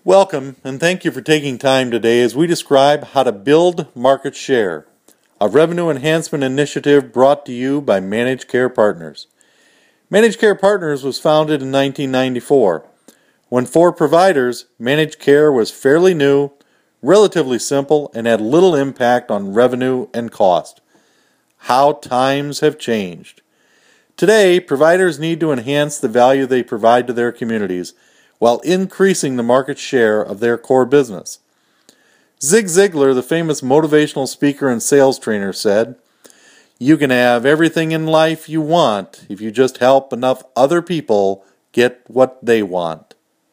Welcome, and thank you for taking time today as we describe how to build market share, a revenue enhancement initiative brought to you by Managed Care Partners. Managed Care Partners was founded in 1994. When for providers, managed care was fairly new, relatively simple, and had little impact on revenue and cost. How times have changed. Today, providers need to enhance the value they provide to their communities while increasing the market share of their core business. Zig Ziglar, the famous motivational speaker and sales trainer, said, "You can have everything in life you want if you just help enough other people get what they want."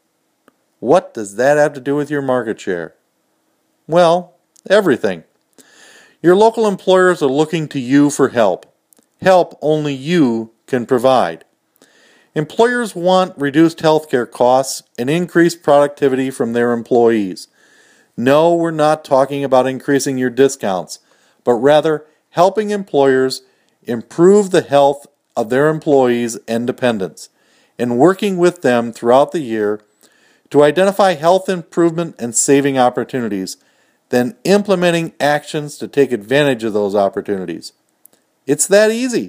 What does that have to do with your market share? Well, everything. Your local employers are looking to you for help. Help only you can provide. Employers want reduced healthcare costs and increased productivity from their employees. No, we're not talking about increasing your discounts, but rather helping employers improve the health of their employees and dependents, and working with them throughout the year to identify health improvement and saving opportunities, then implementing actions to take advantage of those opportunities. It's that easy?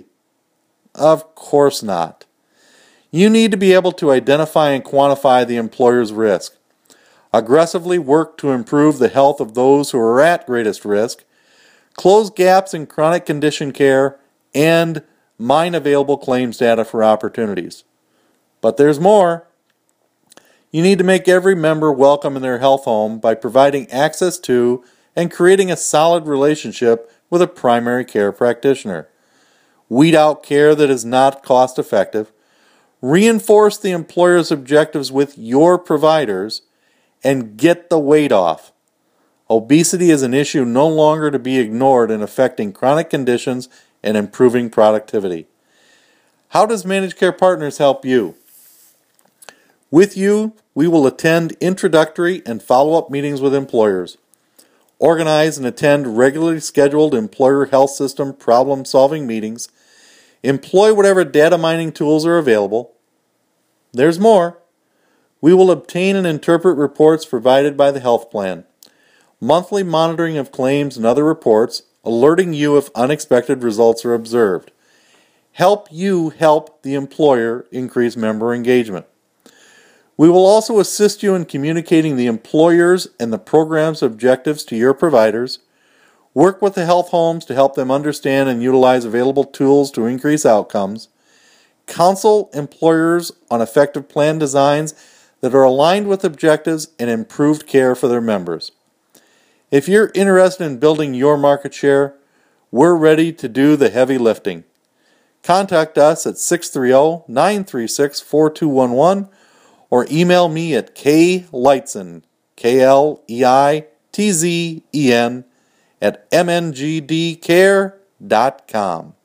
Of course not. You need to be able to identify and quantify the employer's risk, aggressively work to improve the health of those who are at greatest risk, close gaps in chronic condition care, and mine available claims data for opportunities. But there's more. You need to make every member welcome in their health home by providing access to and creating a solid relationship with a primary care practitioner. Weed out care that is not cost effective. Reinforce the employer's objectives with your providers, and get the weight off. Obesity is an issue no longer to be ignored in affecting chronic conditions and improving productivity. How does Managed Care Partners help you? With you, we will attend introductory and follow-up meetings with employers, organize and attend regularly scheduled employer health system problem-solving meetings, employ whatever data mining tools are available. There's more. We will obtain and interpret reports provided by the health plan, monthly monitoring of claims and other reports, alerting you if unexpected results are observed. Help you help the employer increase member engagement. We will also assist you in communicating the employer's and the program's objectives to your providers, work with the health homes to help them understand and utilize available tools to increase outcomes, counsel employers on effective plan designs that are aligned with objectives and improved care for their members. If you're interested in building your market share, we're ready to do the heavy lifting. Contact us at 630-936-4211 or email me at kleitzen, KLEITZEN, at mngdcare.com.